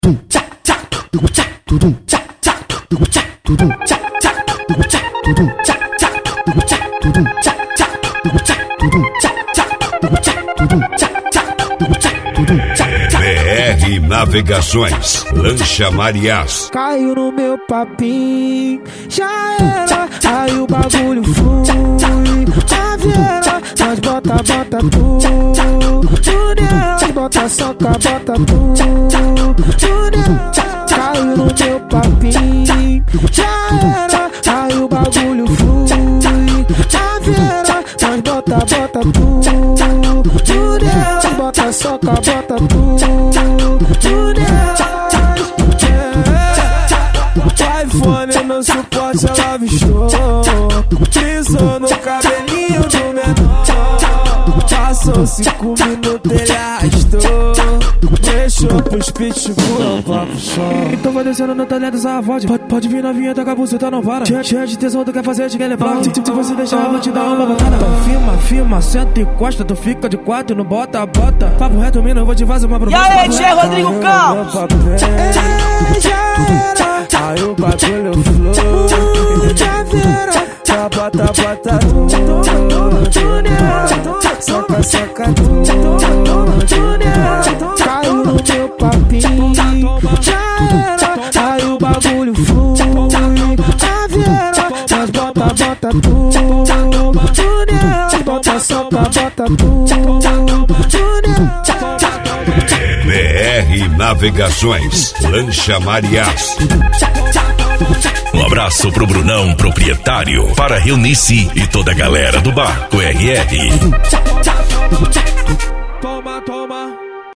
BR Navegações, Lancha Mariás. Caiu no meu papinho, já era, aí o bagulho flui. A vieira, nós bota tudo nela, bota soca, bota tudo nela. Caiu no meu papinho, já era, aí o bagulho flui. A vieira, nós bota tudo nela, bota soca, bota tudo nela. O iPhone no suporte ela avistou, pisou no cabelinho do menor. Passou 5 minutos, ele arrastou, deixou pros pitbull pra puxar. Então vai descendo no talento essa voz. Pode vir novinha, toca a buceta, não para. Cheia de tesão, tu quer fazer, te quer levar. Se você deixar, eu vou te dar uma botada. Então firma, senta e encosta. Tu fica de 4 no bota. Papo reto, mina, eu vou te fazer uma proposta. E aí, Tchê Rodrigo Campos? Aí o bagulho flui, já vira, bota tudo nela, soca tudo nela. Caiu no meu papinho, já era, aí o bagulho flui. Já vira, nós bota tudo nela, bota soca, bota tudo nela. BR Navegações, Lancha Mariás. Um abraço pro Brunão, proprietário, para Reunice e toda a galera do Barco RR. Toma.